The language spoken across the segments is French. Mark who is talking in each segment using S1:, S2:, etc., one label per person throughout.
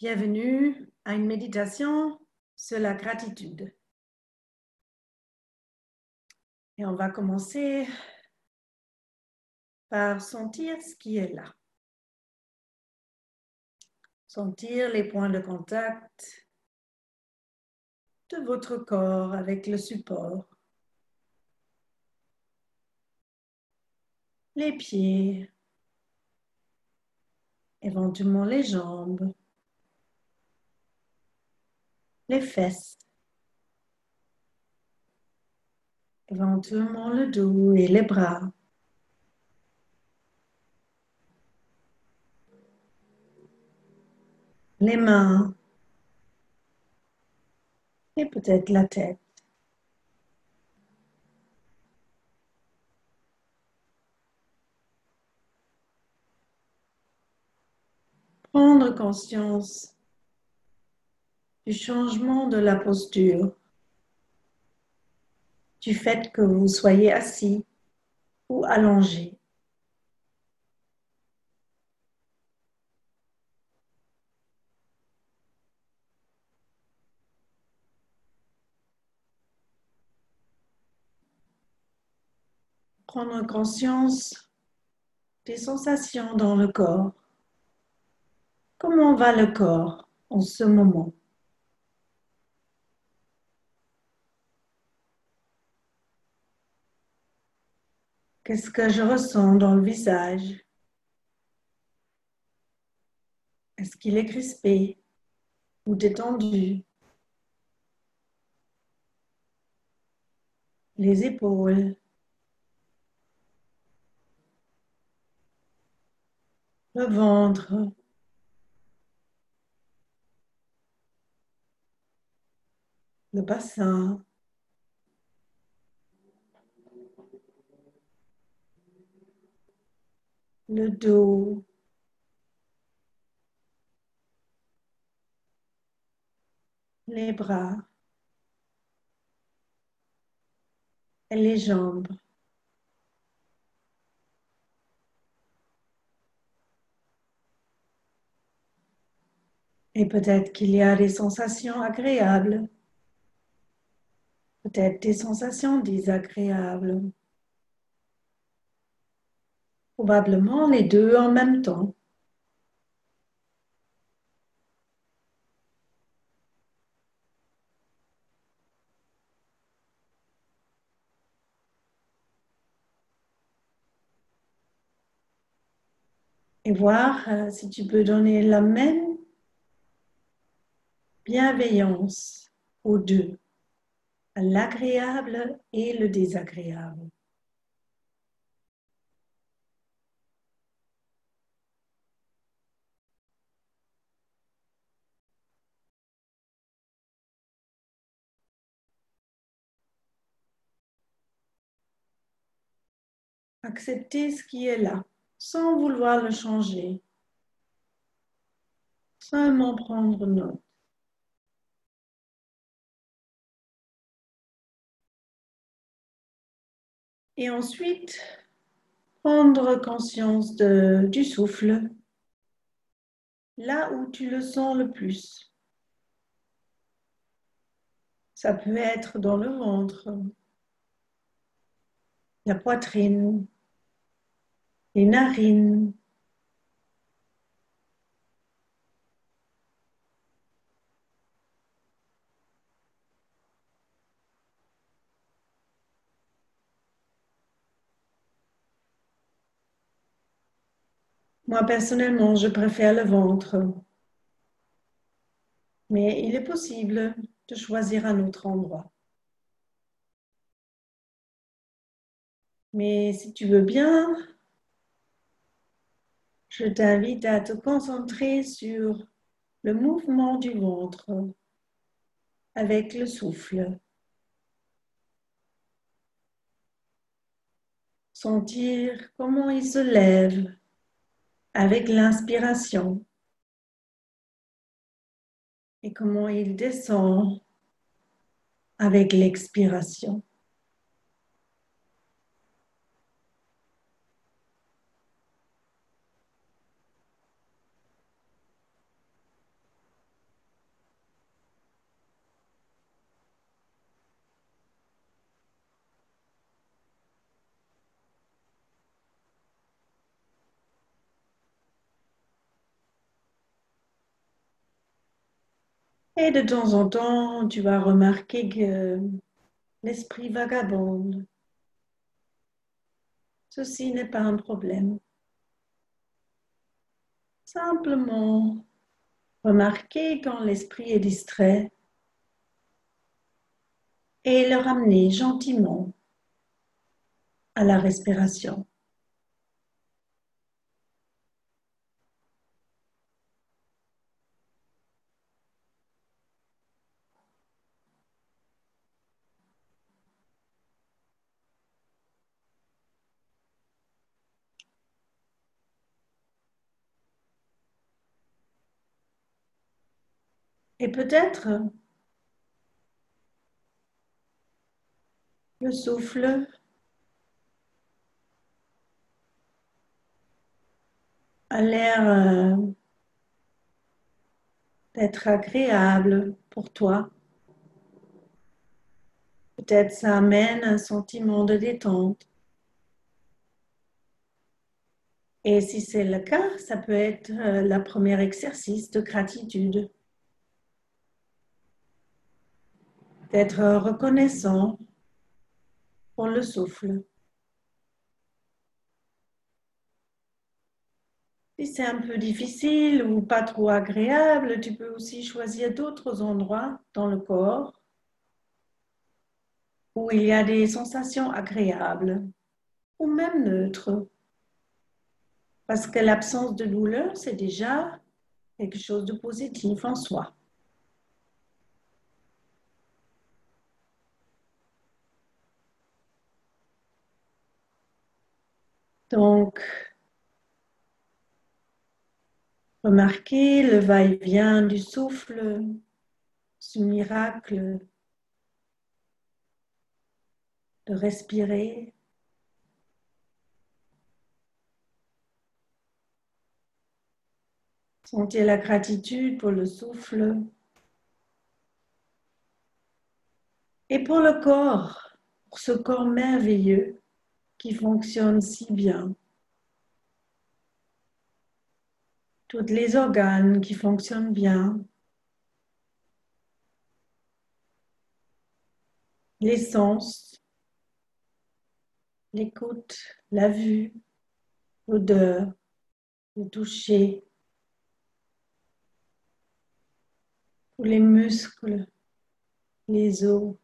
S1: Bienvenue à une méditation sur la gratitude. Et on va commencer par sentir ce qui est là. Sentir les points de contact de votre corps avec le support. Les pieds, éventuellement les jambes, les fesses, éventuellement le dos et les bras. Les mains et peut-être la tête. Prendre conscience du changement de la posture, du fait que vous soyez assis ou allongé. Prendre conscience des sensations dans le corps. Comment va le corps en ce moment? Qu'est-ce que je ressens dans le visage? Est-ce qu'il est crispé ou détendu? Les épaules, le ventre, le bassin, le dos, les bras et les jambes. Et peut-être qu'il y a des sensations agréables, peut-être des sensations désagréables. Probablement les deux en même temps. Et voir si tu peux donner la même bienveillance aux deux, à l'agréable et le désagréable. Accepter ce qui est là, sans vouloir le changer, seulement prendre note. Et ensuite, prendre conscience du souffle, là où tu le sens le plus. Ça peut être dans le ventre, la poitrine, les narines. Moi, personnellement, je préfère le ventre, mais il est possible de choisir un autre endroit. Mais si tu veux bien, je t'invite à te concentrer sur le mouvement du ventre avec le souffle. Sentir comment il se lève avec l'inspiration et comment il descend avec l'expiration. Et de temps en temps, tu vas remarquer que l'esprit vagabonde. Ceci n'est pas un problème. Simplement remarquer quand l'esprit est distrait et le ramener gentiment à la respiration. Et peut-être le souffle a l'air d'être agréable pour toi. Peut-être ça amène un sentiment de détente. Et si c'est le cas, ça peut être le premier exercice de gratitude, d'être reconnaissant pour le souffle. Si c'est un peu difficile ou pas trop agréable, tu peux aussi choisir d'autres endroits dans le corps où il y a des sensations agréables ou même neutres. Parce que l'absence de douleur, c'est déjà quelque chose de positif en soi. Donc, remarquez le va-et-vient du souffle, ce miracle de respirer. Sentez la gratitude pour le souffle et pour le corps, pour ce corps merveilleux qui fonctionne si bien. Tous les organes qui fonctionnent bien, les sens, l'écoute, la vue, l'odeur, le toucher, tous les muscles, les os,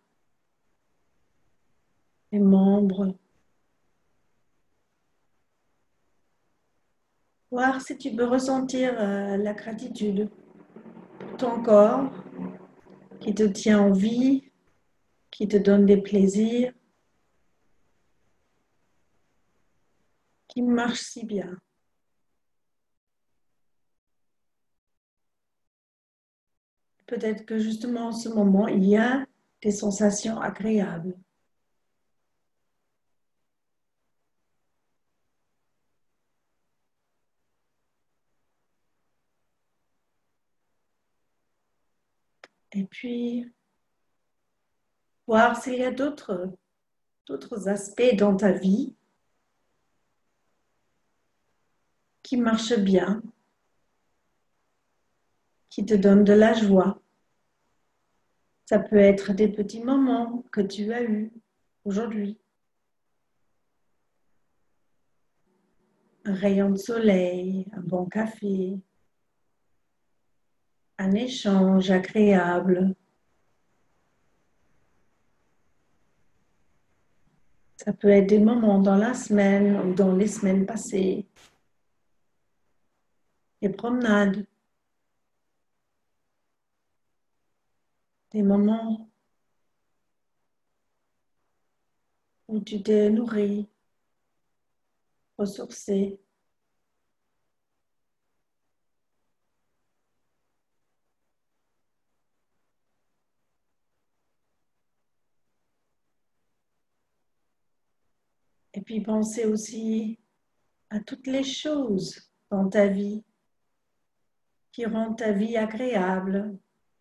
S1: les membres. Voir si tu peux ressentir la gratitude pour ton corps qui te tient en vie, qui te donne des plaisirs, qui marche si bien. Peut-être que justement en ce moment, il y a des sensations agréables. Et puis, voir s'il y a d'autres aspects dans ta vie qui marchent bien, qui te donnent de la joie. Ça peut être des petits moments que tu as eus aujourd'hui. Un rayon de soleil, un bon café, un échange agréable. Ça peut être des moments dans la semaine ou dans les semaines passées, des promenades, des moments où tu t'es nourri, ressourcé. Et puis penser aussi à toutes les choses dans ta vie qui rendent ta vie agréable,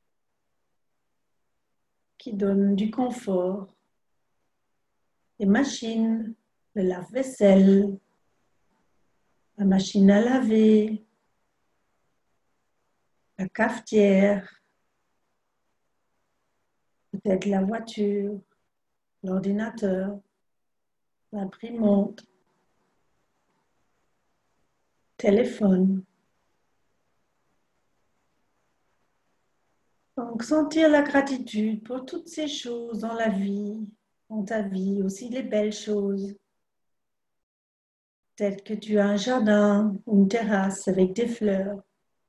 S1: qui donnent du confort. Les machines, le lave-vaisselle, la machine à laver, la cafetière, peut-être la voiture, l'ordinateur, l'imprimante, téléphone. Donc, sentir la gratitude pour toutes ces choses dans la vie, dans ta vie, aussi les belles choses. Peut-être que tu as un jardin, une terrasse avec des fleurs.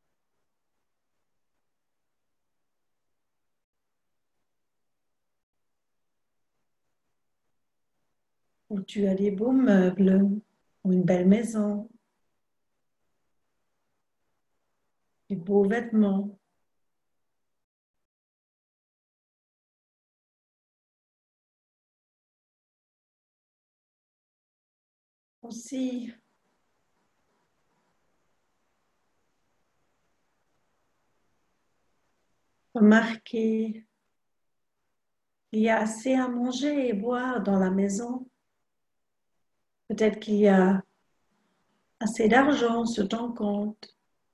S1: Ou tu as des beaux meubles, ou une belle maison, des beaux vêtements. Aussi, remarquer qu'il y a assez à manger et boire dans la maison. Peut-être qu'il y a assez d'argent sur ton compte.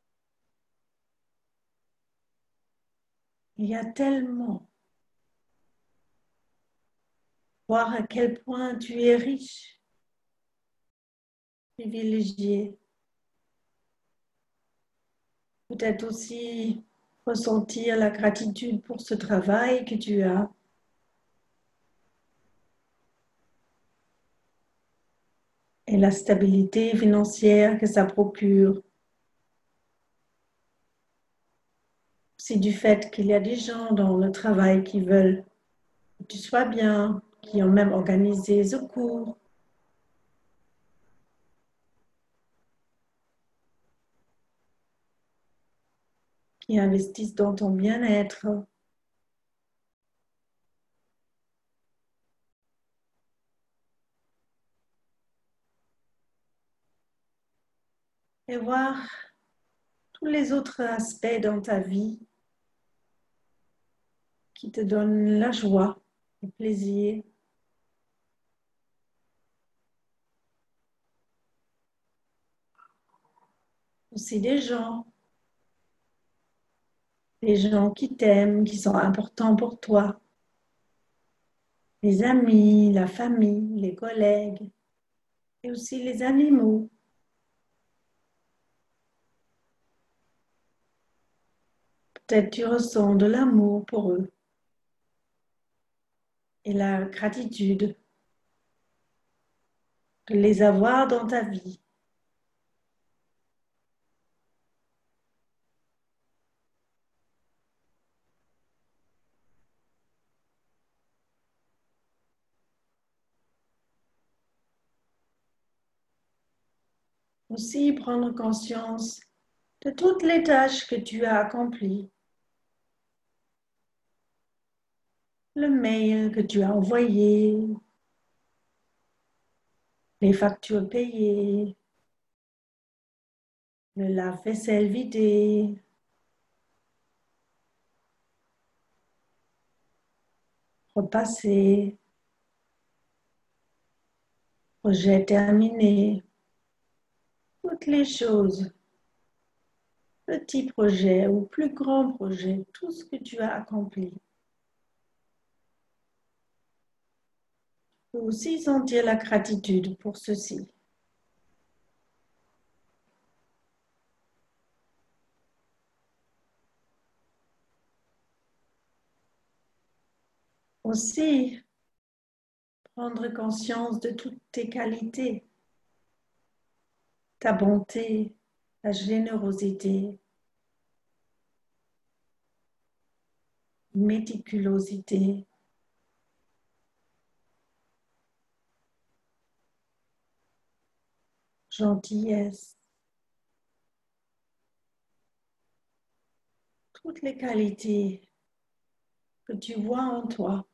S1: Il y a tellement. Voir à quel point tu es riche, privilégié. Peut-être aussi ressentir la gratitude pour ce travail que tu as et la stabilité financière que ça procure. C'est du fait qu'il y a des gens dans le travail qui veulent que tu sois bien, qui ont même organisé ce cours, qui investissent dans ton bien-être. Et voir tous les autres aspects dans ta vie qui te donnent la joie, le plaisir. Aussi des gens qui t'aiment, qui sont importants pour toi, les amis, la famille, les collègues et aussi les animaux. Peut-être tu ressens de l'amour pour eux et la gratitude de les avoir dans ta vie. Aussi prendre conscience de toutes les tâches que tu as accomplies, le mail que tu as envoyé, les factures payées, le lave-vaisselle vidé, repassé, projet terminé, toutes les choses, petits projets ou plus grands projets, tout ce que tu as accompli. Tu peux aussi sentir la gratitude pour ceci. Aussi, prendre conscience de toutes tes qualités, ta bonté, ta générosité, méticulosité, gentillesse, toutes les qualités que tu vois en toi.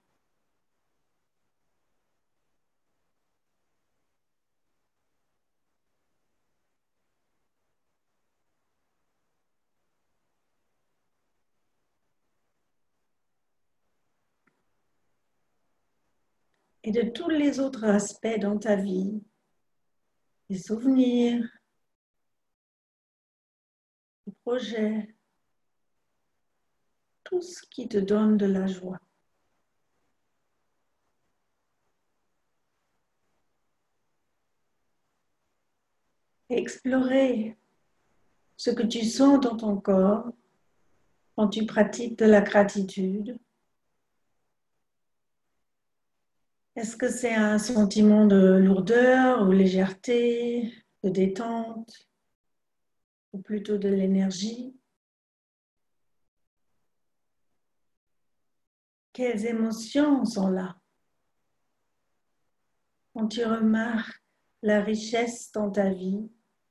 S1: Et de tous les autres aspects dans ta vie, les souvenirs, les projets, tout ce qui te donne de la joie. et explorer ce que tu sens dans ton corps quand tu pratiques de la gratitude. Est-ce que c'est un sentiment de lourdeur ou légèreté, de détente, ou plutôt de l'énergie? Quelles émotions sont là? Quand tu remarques la richesse dans ta vie,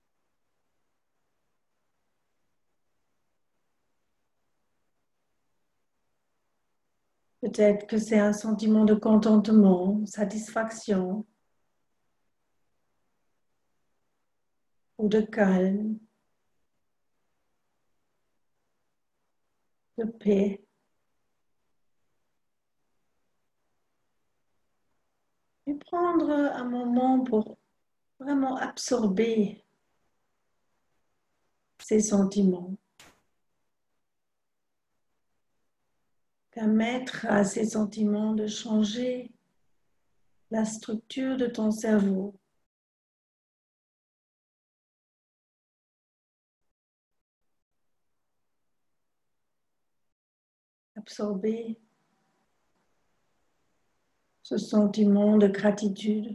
S1: peut-être que c'est un sentiment de contentement, satisfaction ou de calme, de paix. Et prendre un moment pour vraiment absorber ces sentiments, permettre à ces sentiments de changer la structure de ton cerveau, absorber ce sentiment de gratitude,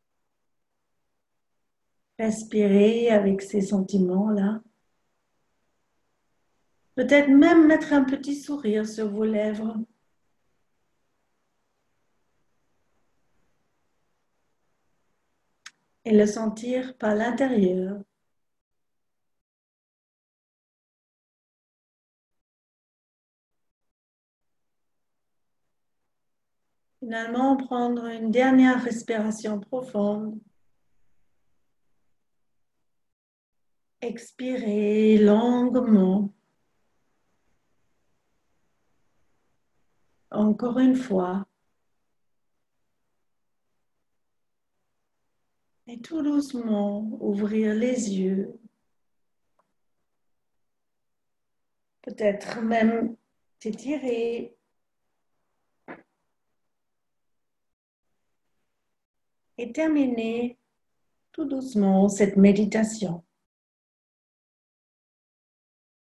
S1: respirer avec ces sentiments-là, peut-être même mettre un petit sourire sur vos lèvres et le sentir par l'intérieur. Finalement, prendre une dernière respiration profonde. Expirer longuement. Encore une fois. Et tout doucement, ouvrir les yeux. Peut-être même t'étirer et terminer tout doucement cette méditation.